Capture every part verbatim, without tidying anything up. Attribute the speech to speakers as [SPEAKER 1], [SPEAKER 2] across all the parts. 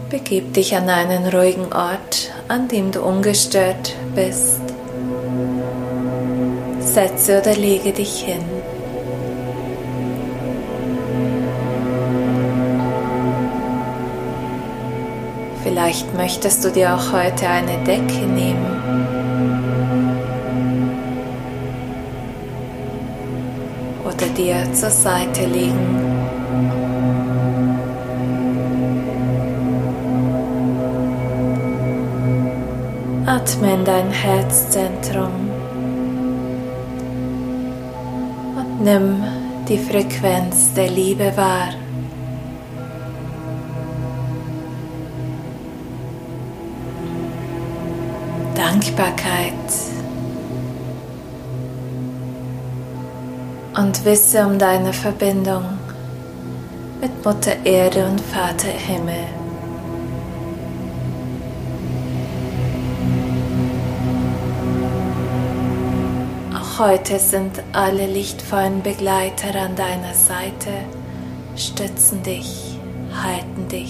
[SPEAKER 1] Begib dich an einen ruhigen Ort, an dem du ungestört bist. Setze oder lege dich hin. Vielleicht möchtest du dir auch heute eine Decke nehmen. Oder dir zur Seite legen. Atme in dein Herzzentrum und nimm die Frequenz der Liebe wahr. Dankbarkeit und wisse um deine Verbindung mit Mutter Erde und Vater Himmel. Auch heute sind alle lichtvollen Begleiter an deiner Seite, stützen dich, halten dich.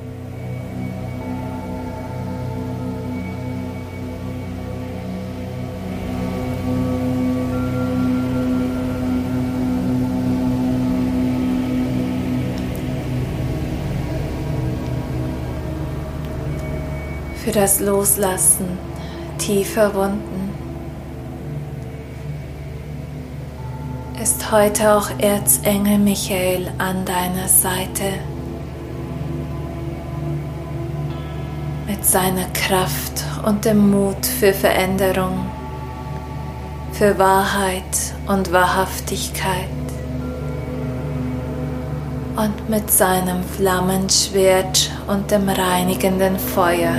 [SPEAKER 1] Für das Loslassen tiefer Wunden ist heute auch Erzengel Michael an deiner Seite mit seiner Kraft und dem Mut für Veränderung, für Wahrheit und Wahrhaftigkeit und mit seinem Flammenschwert und dem reinigenden Feuer.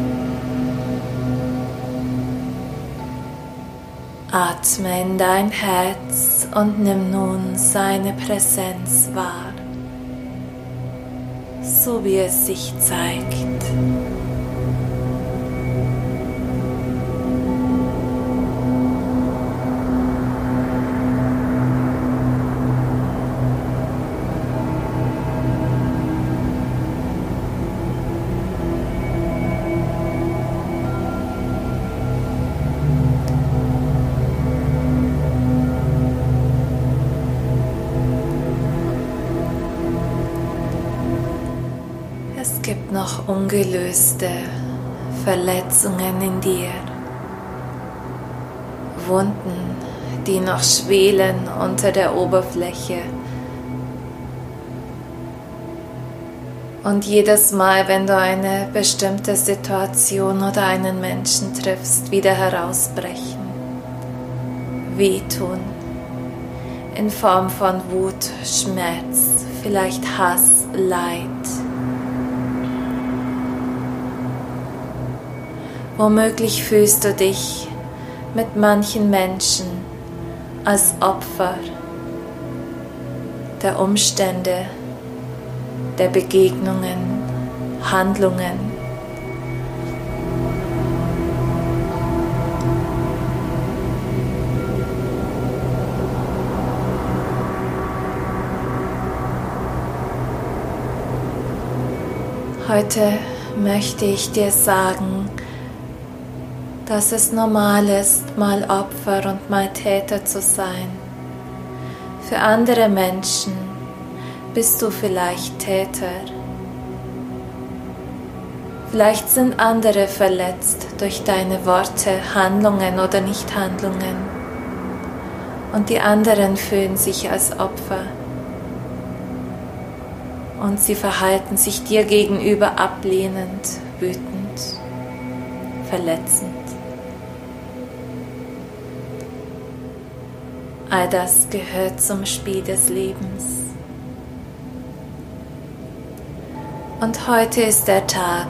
[SPEAKER 1] Atme in dein Herz und nimm nun seine Präsenz wahr, so wie es sich zeigt. Es gibt noch ungelöste Verletzungen in dir, Wunden, die noch schwelen unter der Oberfläche. Und jedes Mal, wenn du eine bestimmte Situation oder einen Menschen triffst, wieder herausbrechen, wehtun, in Form von Wut, Schmerz, vielleicht Hass, Leid. Womöglich fühlst du dich mit manchen Menschen als Opfer der Umstände, der Begegnungen, Handlungen. Heute möchte ich dir sagen, dass es normal ist, mal Opfer und mal Täter zu sein. Für andere Menschen bist du vielleicht Täter. Vielleicht sind andere verletzt durch deine Worte, Handlungen oder Nichthandlungen. Und die anderen fühlen sich als Opfer. Und sie verhalten sich dir gegenüber ablehnend, wütend, verletzend. All das gehört zum Spiel des Lebens. Und heute ist der Tag,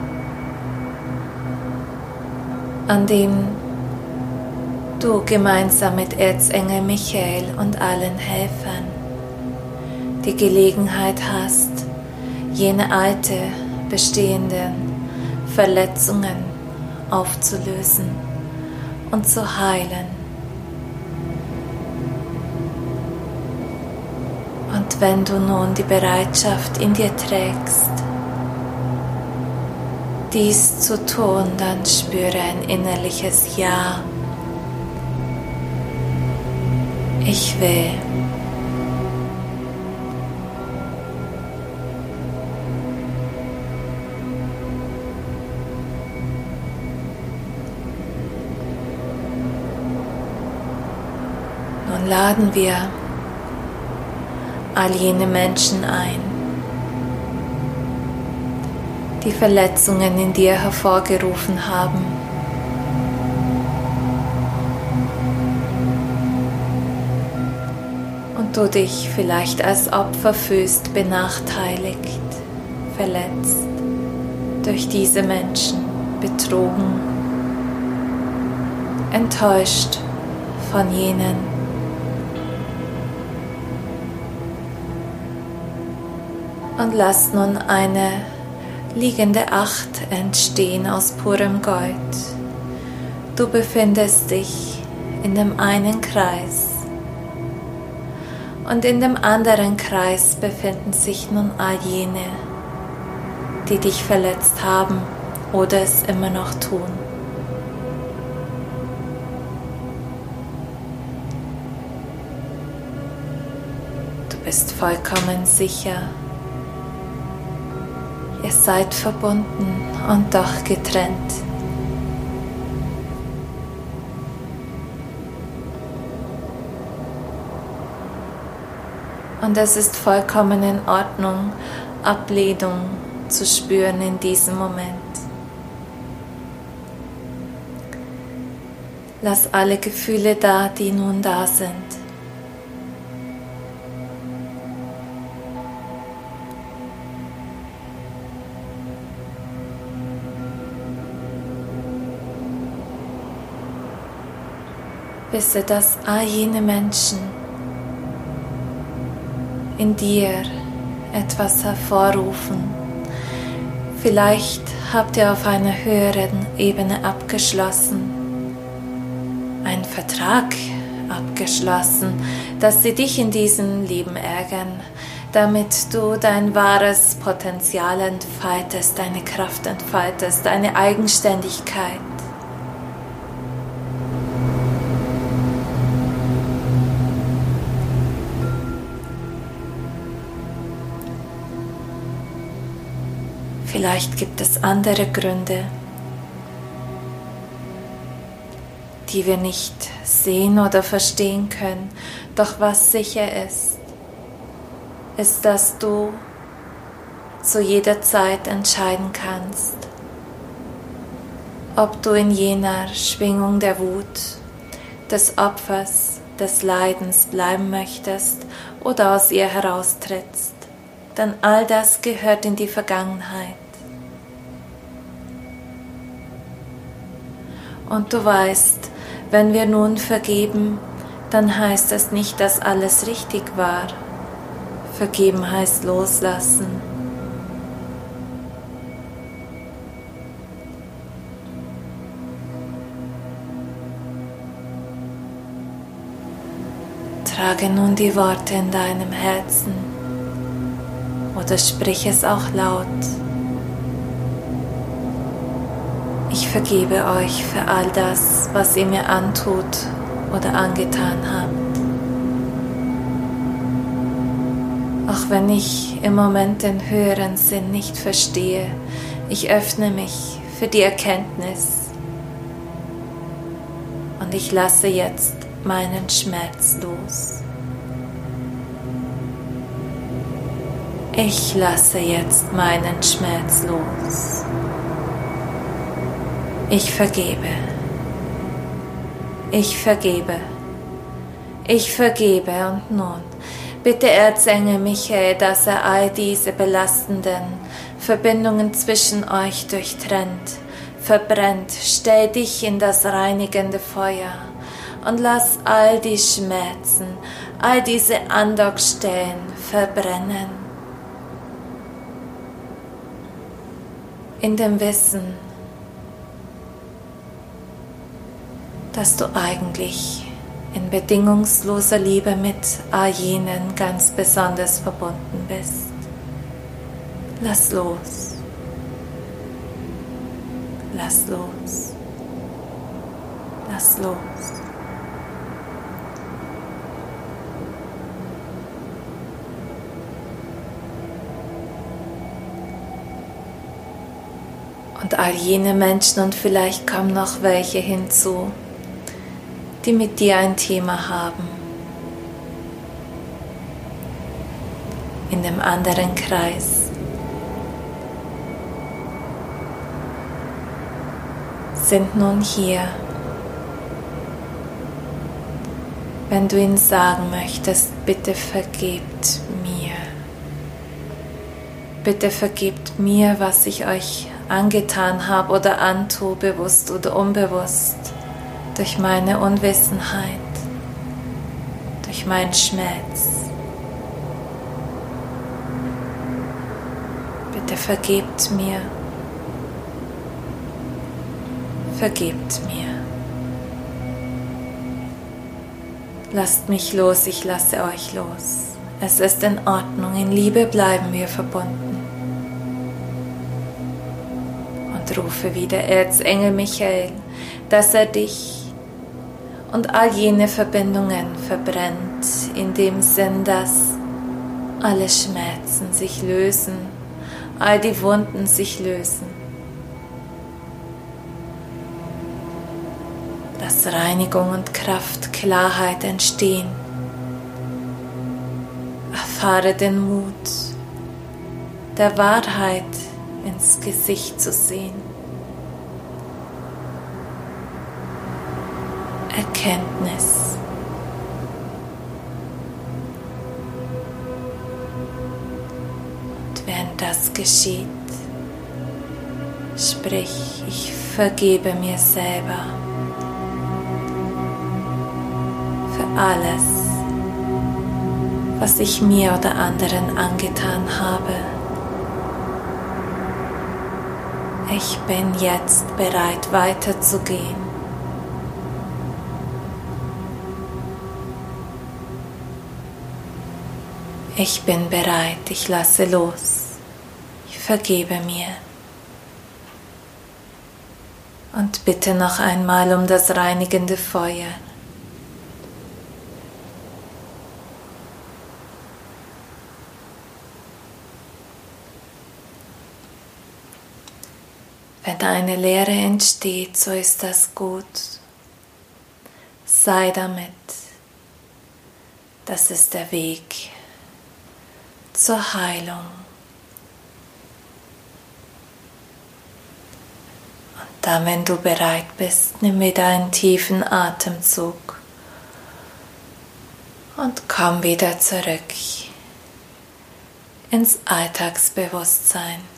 [SPEAKER 1] an dem du gemeinsam mit Erzengel Michael und allen Helfern die Gelegenheit hast, jene alte, bestehenden Verletzungen aufzulösen und zu heilen. Und wenn du nun die Bereitschaft in dir trägst, dies zu tun, dann spüre ein innerliches Ja. Ich will. Nun laden wir all jene Menschen ein, die Verletzungen in dir hervorgerufen haben. Und du dich vielleicht als Opfer fühlst, benachteiligt, verletzt durch diese Menschen, betrogen, enttäuscht von jenen. Und lass nun eine liegende Acht entstehen aus purem Gold. Du befindest dich in dem einen Kreis und in dem anderen Kreis befinden sich nun all jene, die dich verletzt haben oder es immer noch tun. Du bist vollkommen sicher. Ihr seid verbunden und doch getrennt. Und es ist vollkommen in Ordnung, Ablehnung zu spüren in diesem Moment. Lass alle Gefühle da, die nun da sind. Wisse, dass all jene Menschen in dir etwas hervorrufen. Vielleicht habt ihr auf einer höheren Ebene abgeschlossen, einen Vertrag abgeschlossen, dass sie dich in diesem Leben ärgern, damit du dein wahres Potenzial entfaltest, deine Kraft entfaltest, deine Eigenständigkeit. Vielleicht gibt es andere Gründe, die wir nicht sehen oder verstehen können. Doch was sicher ist, ist, dass du zu jeder Zeit entscheiden kannst, ob du in jener Schwingung der Wut, des Opfers, des Leidens bleiben möchtest oder aus ihr heraustrittst. Denn all das gehört in die Vergangenheit. Und du weißt, wenn wir nun vergeben, dann heißt das nicht, dass alles richtig war. Vergeben heißt loslassen. Trage nun die Worte in deinem Herzen oder sprich es auch laut. Ich vergebe euch für all das, was ihr mir antut oder angetan habt. Auch wenn ich im Moment den höheren Sinn nicht verstehe, ich öffne mich für die Erkenntnis und ich lasse jetzt meinen Schmerz los. Ich lasse jetzt meinen Schmerz los. Ich vergebe. Ich vergebe. Ich vergebe und nun, bitte Erzengel Michael, dass er all diese belastenden Verbindungen zwischen euch durchtrennt, verbrennt. Stell dich in das reinigende Feuer und lass all die Schmerzen, all diese Andockstellen verbrennen. In dem Wissen, dass du eigentlich in bedingungsloser Liebe mit all jenen ganz besonders verbunden bist. Lass los. Lass los. Lass los. Und all jene Menschen, und vielleicht kommen noch welche hinzu, die mit dir ein Thema haben. In dem anderen Kreis sind nun hier. Wenn du ihnen sagen möchtest, bitte vergebt mir. Bitte vergebt mir, was ich euch angetan habe oder antue, bewusst oder unbewusst, durch meine Unwissenheit, durch meinen Schmerz. Bitte vergebt mir. Vergebt mir. Lasst mich los, ich lasse euch los. Es ist in Ordnung, in Liebe bleiben wir verbunden. Und rufe wieder Erzengel Michael, dass er dich und all jene Verbindungen verbrennt, in dem Sinn, dass alle Schmerzen sich lösen, all die Wunden sich lösen. Dass Reinigung und Kraft, Klarheit entstehen. Erfahre den Mut, der Wahrheit ins Gesicht zu sehen. Erkenntnis. Und während das geschieht, sprich, ich vergebe mir selber. Alles, was ich mir oder anderen angetan habe. Ich bin jetzt bereit, weiterzugehen. Ich bin bereit, ich lasse los. Ich vergebe mir. Und bitte noch einmal um das reinigende Feuer. Wenn eine Leere entsteht, so ist das gut. Sei damit. Das ist der Weg zur Heilung. Und dann, wenn du bereit bist, nimm wieder einen tiefen Atemzug und komm wieder zurück ins Alltagsbewusstsein.